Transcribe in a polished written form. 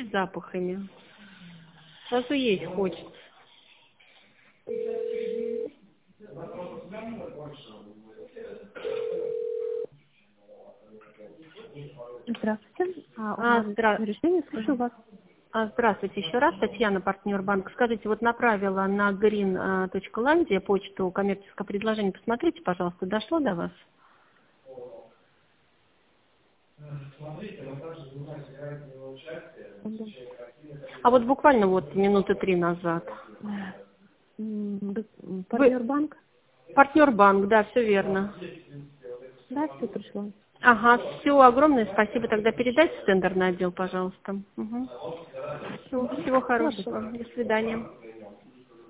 с запахами. Сразу есть хочется. Здравствуйте. У нас решение, слушаю вас. Здравствуйте еще раз, Татьяна, партнер банка. Скажите, вот направила на green.landia почту коммерческое предложение. Посмотрите, пожалуйста, дошло до вас? А вот буквально вот минуты 3 назад. Партнер банк? Партнер банк, да, все верно. Да, все пришло. Ага, все, огромное спасибо. Тогда передайте в тендерный отдел, пожалуйста. Угу. Всего хорошего. До свидания.